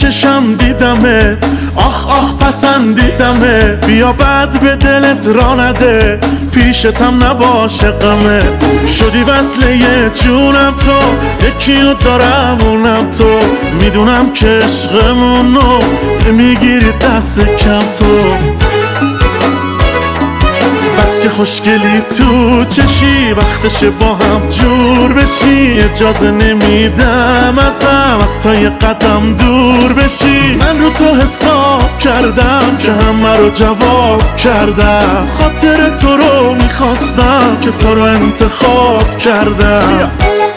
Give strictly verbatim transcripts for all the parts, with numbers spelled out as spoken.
چشم دیدمه، آخ آخ پسندیدمه. بیا بعد به دلت را نده، پیشتم نباشه غمه. شدی وصله جونم تو، یکیو دارم اونم تو. میدونم که عشقمونو میگیری دست کم تو. بس که خوشگلی تو چشی، وقتشه با هم جور بشی. اجازه نمیدم ازم حتی یه قدم دور بشی. من رو تو حساب کردم که همه رو جواب کردم. خاطر تو رو میخواستم که تو رو انتخاب کردم.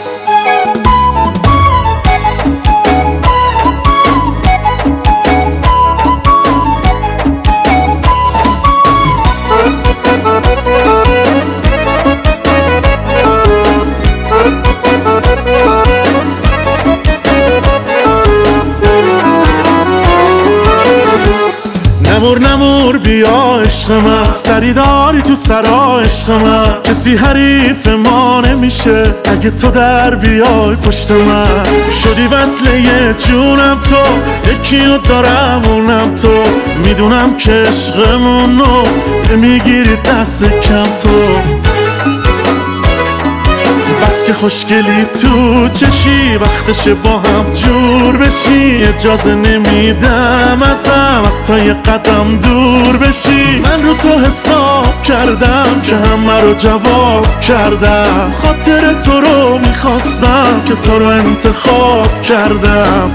نمور نمور بیا عشق من، سری داری تو سرا عشق من. کسی حریف ما نمیشه اگه تو در بیای پشت من. شدی وصله جونم تو، یکیو دارم اونم تو. میدونم که عشقمونو میگیری دست کم تو. بس که خوشگلی تو چشی، وقتشه با هم جور بشی. اجازه نمیدم ازم حتی یه قدم دور بشی. من رو تو حساب کردم که همه رو جواب کردم. خاطر تو رو میخواستم که تو رو انتخاب کردم.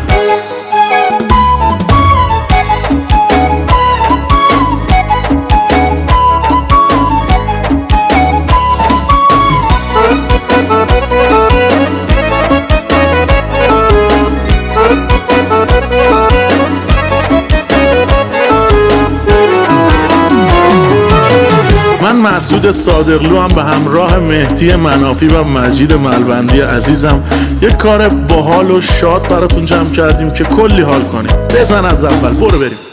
من مسعود صادقلو هم به همراه مهدی منافی و مجید ملبندی عزیزم یک کار باحال و شاد براتون جمع کردیم که کلی حال کنیم. بزن از اول، برو بریم.